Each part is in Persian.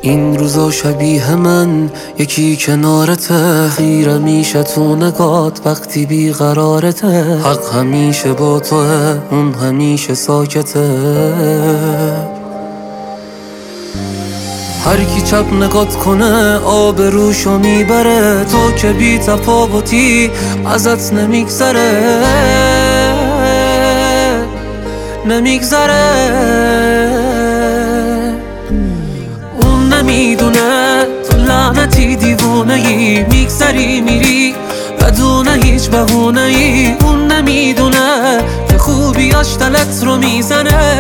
این روزا شبیه من یکی کنارته، خیره میشه تو نگات وقتی بیقرارته. حق همیشه با توه، اون همیشه ساکته. هر کی چپ نگات کنه آبروشو میبره، تو که بی تفاوتی ازت نمیگذره. اون نمیدونه تو لعنتی دیوونه‌ای، میگذری میری بدون هیچ بهونه‌ای. اون نمیدونه که خوبیاش دلت رو میزنه.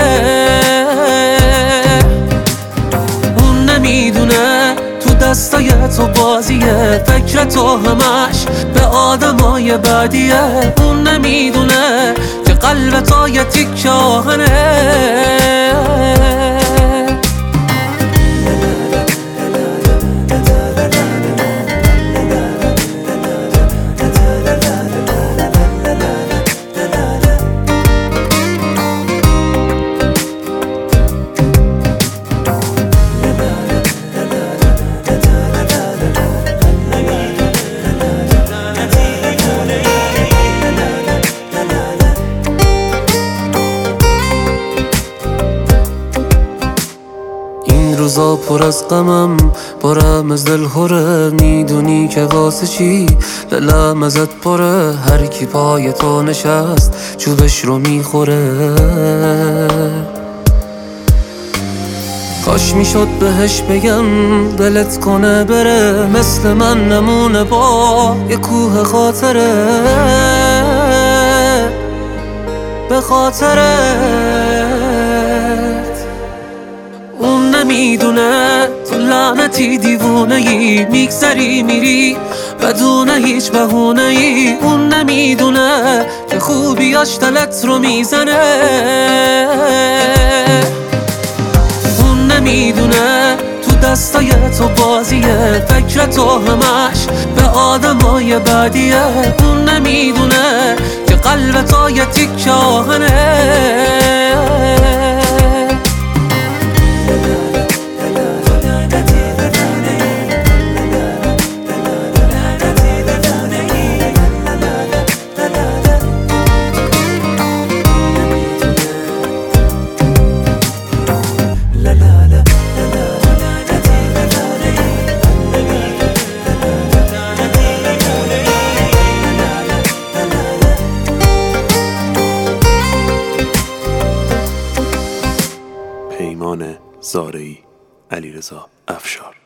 اون نمیدونه تو دستای تو بازیه، فکر تو همش به آدمای بعدیه. اون نمیدونه که قلب تو یه تیکه آهنه. روزا پر از غمم، پرم از دل خوره. میدونی که واسه چی دلم ازت پره. هر کی پای تو نشست چوبش رو میخوره. کاش میشد بهش بگم دلت کنه بره، مثل من نمونه با یه کوه خاطره. به خاطرت اون نمیدونه تو لعنتی دیوونه‌ای، میگذری میری بدون هیچ بهونه‌ای. اون نمیدونه که خوبیاش دلت رو میزنه. اون نمیدونه تو دستای تو بازیه، فکر تو همش به آدمای بعدیه. اون نمیدونه که قلب تو یه تیکه آهنه. پیمان زارعی، علیرضا افشار.